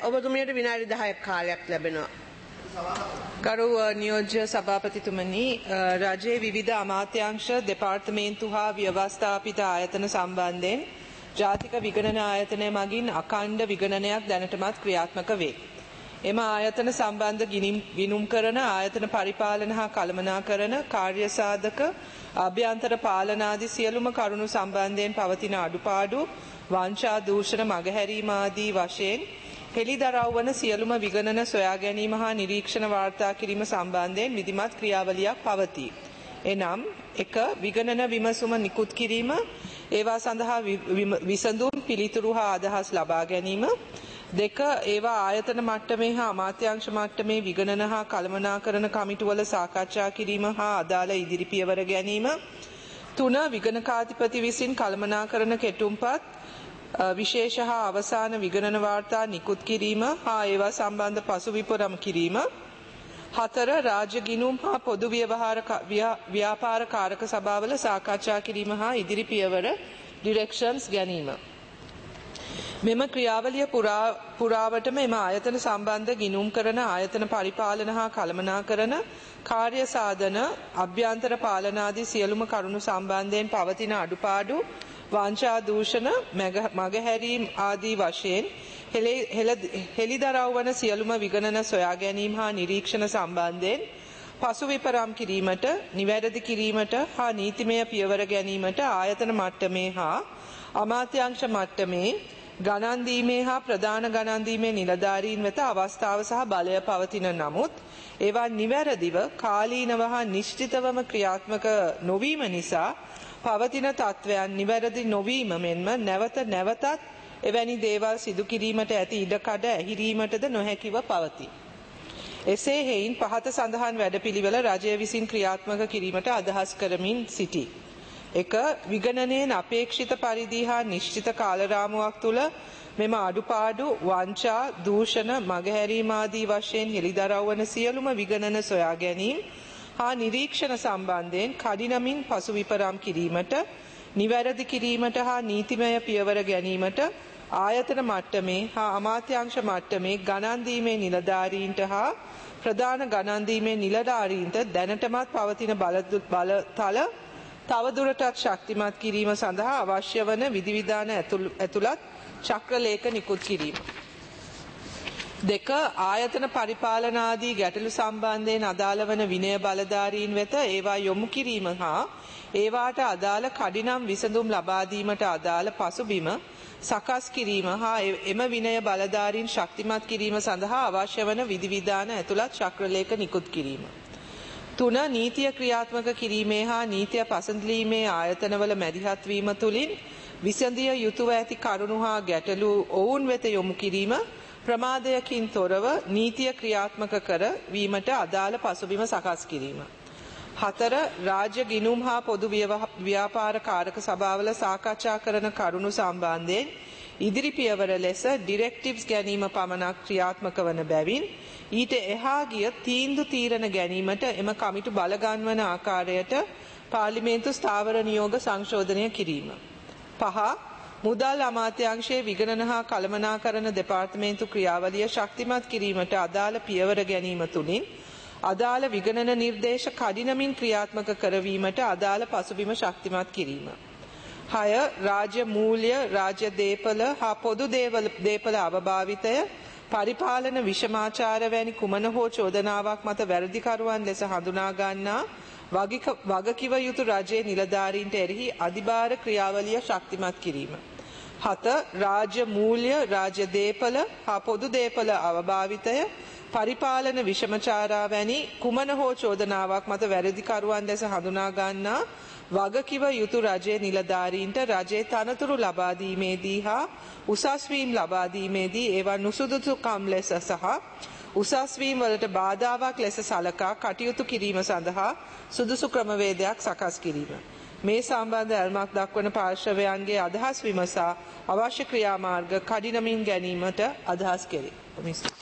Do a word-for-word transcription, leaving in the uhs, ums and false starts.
ඔබතුමියට විනාඩි දහයක් කාලයක් ලැබෙනවා. ගරු නියෝජ්‍ය සභාපතිතුමනි, රජයේ විවිධ අමාත්‍යාංශ දෙපාර්තමේන්තු හා ව්‍යවස්ථාපිත ආයතන සම්බන්ධයෙන් ජාතික විගණන ආයතනය මගින් අඛණ්ඩ විගණනයක් දැනටමත් ක්‍රියාත්මක වේ. එම ආයතන සම්බන්ධ ගිණුම් කරන ආයතන පරිපාලන හා කළමනාකරන කාර්ය සාධක අභ්‍යන්තර පාලන ආදී සියලුම කරුණු සම්බන්ධයෙන් පවතින අඩුපාඩු වංචා දූෂණ මගහැරීම ආදී වශයෙන් හෙළිදරව් වන සියලුම විගණන සොයා ගැනීම හා නිරීක්ෂණ වාර්තා කිරීම සම්බන්ධයෙන් විධිමත් ක්‍රියාවලියක් පවතී. එනම් එක විගණන විමසුම නිකුත් කිරීම, ඒවා සඳහා විසඳුම් පිළිතුරු හා අදහස් ලබා ගැනීම. දෙක ඒවා ආයතන මට්ටමේ හා අමාත්‍යාංශ මට්ටමේ විගණන හා කළමනාකරන කමිටුවල සාකච්ඡා කිරීම හා අදාළ ඉදිරි පියවර ගැනීම. තුන විගණකාධිපති විසින් කළමනාකරන කෙටුම්පත් විශේෂ හා අවසාන විගණන වාර්තා නිකුත් කිරීම හා ඒවා සම්බන්ධ පසුවිපරම් කිරීම. හතර රාජ්‍ය ගිණුම් හා පොදු ව්‍යවහාර ව්‍යාපාර කාරක සභාවල සාකච්ඡා කිරීම හා ඉදිරි පියවර ඩිරෙක්ෂන්ස් ගැනීම. මෙම ක්‍රියාවලිය පුරා පුරාවටම එම ආයතන සම්බන්ධ ගිණුම් කරන ආයතන පරිපාලන හා කළමනාකරන කාර්ය සාධන අභ්‍යන්තර පාලන ආදී සියලුම කරුණු සම්බන්ධයෙන් පවතින අඩුපාඩු වංචා දූෂණ මගහැරීම් ආදී වශයෙන් හෙළිදරව් වන සියලුම විගණන සොයා ගැනීම හා නිරීක්ෂණ සම්බන්ධයෙන් පසුවිපරම් කිරීමට, නිවැරදි කිරීමට හා නීතිමය පියවර ගැනීමට ආයතන මට්ටමේ හා අමාත්‍යාංශ මට්ටමේ ගණන් දීමේ හා ප්‍රධාන ගණන් දීමේ නිලධාරීන් වෙත අවස්ථාව සහ බලය පවතින නමුත් ඒවා නිවැරදිව කාලීනව හා නිශ්චිතවම ක්‍රියාත්මක නොවීම නිසා පවතින තත්ත්වයන් නිවැරදි නොවීම මෙන්ම නැවත නැවතත් එවැනි දේවල් සිදු කිරීමට ඇති ඉඩකඩ ඇහිරීමටද නොහැකිව පවතී. එසේ හේයින් පහත සඳහන් වැඩපිළිවෙල රජය විසින් ක්‍රියාත්මක කිරීමට අදහස් කරමින් සිටී. එක විගණනයෙන් අපේක්ෂිත පරිදි හා නිශ්චිත කාලරාමුවක් තුළ මෙම අඩුපාඩු වංචා දූෂණ මගහැරීම ආදී වශයෙන් හෙළිදරව් වන සියලුම විගණන සොයා ගැනීම හා නිරීක්ෂණ සම්බන්ධයෙන් කඩිනමින් පසුවිපරම් කිරීමට, නිවැරදි කිරීමට හා නීතිමය පියවර ගැනීමට ආයතන මට්ටමේ හා අමාත්‍යාංශ මට්ටමේ ගණන් දීමේ නිලධාරීන්ට හා ප්‍රධාන ගණන් දීමේ නිලධාරීන්ට දැනටමත් පවතින බලතල තවදුරටත් ශක්තිමත් කිරීම සඳහා අවශ්‍ය වන විධිවිධාන ඇතුළත් චක්‍රලේඛ නිකුත් කිරීම. දෙක ආයතන පරිපාලන ආදී ගැටලු සම්බන්ධයෙන් අදාළ වන විනය බලධාරීන් වෙත ඒවා යොමු කිරීම හා ඒවාට අදාළ කඩිනම් විසඳුම් ලබා දීමට අදාළ පසුබිම සකස් කිරීම හා එම විනය බලධාරීන් ශක්තිමත් කිරීම සඳහා අවශ්‍ය වන විධිවිධාන ඇතුළත් චක්‍රලේඛ නිකුත් කිරීම. තුන නීතිය ක්‍රියාත්මක කිරීමේ හා නීතිය පසඳලීමේ ආයතනවල මැදිහත් වීම තුළින් විසඳිය යුතුව ඇති කරුණු හා ගැටලු ඔවුන් වෙත යොමු කිරීම ප්‍රමාදයකින් තොරව නීතිය ක්‍රියාත්මක කර වීමට අදාළ පසුබිම සකස් කිරීම. හතර රාජ්‍ය ගිණුම් හා පොදු ව්‍යාපාර කාරක සභාවල සාකච්ඡා කරන කරුණු සම්බන්ධයෙන් ඉදිරි පියවර ලෙස ඩිරෙක්ටිව්ස් ගැනීම පමණක් ක්‍රියාත්මක වන බැවින් ඊට එහා ගිය තීන්දුව තීරණ ගැනීමට එම කමිටු බලගන්වන ආකාරයට පාර්ලිමේන්තු ස්ථාවර නියෝග සංශෝධනය කිරීම. පහ මුදල් අමාත්‍යාංශයේ විගණන හා කළමනාකරන දෙපාර්තමේන්තු ක්‍රියාවලිය ශක්තිමත් කිරීමට අදාළ පියවර ගැනීම තුළින් අදාළ විගණන නිර්දේශ කඩිනමින් ක්‍රියාත්මක කරවීමට අදාළ පසුබිම ශක්තිමත් කිරීම. හය රාජ්‍ය මූල්‍ය, රාජ්‍ය දේපල හා පොදු දේපල අවභාවිතය පරිපාලන විෂමාචාර වැනි කුමන හෝ චෝදනාවක් මත වැරදිකරුවන් ලෙස හඳුනා ගන්නා වගකිව යුතු රජයේ නිලධාරීන්ට එරෙහි අධිභාර ක්‍රියාවලිය ශක්තිමත් කිරීම. හත රාජ්‍ය මූල්‍ය, රාජ්‍ය දේපල හා පොදු දේපල අවභාවිතය පරිපාලන විෂමචාරා වැනි කුමන හෝ චෝදනාවක් මත වැරදිකරුවන් ලෙස හඳුනා ගන්නා වගකිව යුතු රජයේ නිලධාරීන්ට රජයේ තනතුරු ලබා දීමේදී හා උසස් වීම් ලබා දීමේදී ඒවා නුසුදුසුකම් ලෙස සහ උසස් වීම් වලට බාධාවක් ලෙස සලකා කටයුතු කිරීම සඳහා සුදුසු ක්‍රමවේදයක් සකස් කිරීම. මේ සම්බන්ධ ඇල්මක් දක්වන පාර්ශවයන්ගේ අදහස් විමසා අවශ්‍ය ක්‍රියාමාර්ග කඩිනමින් ගැනීමට අදහස් කෙරේ.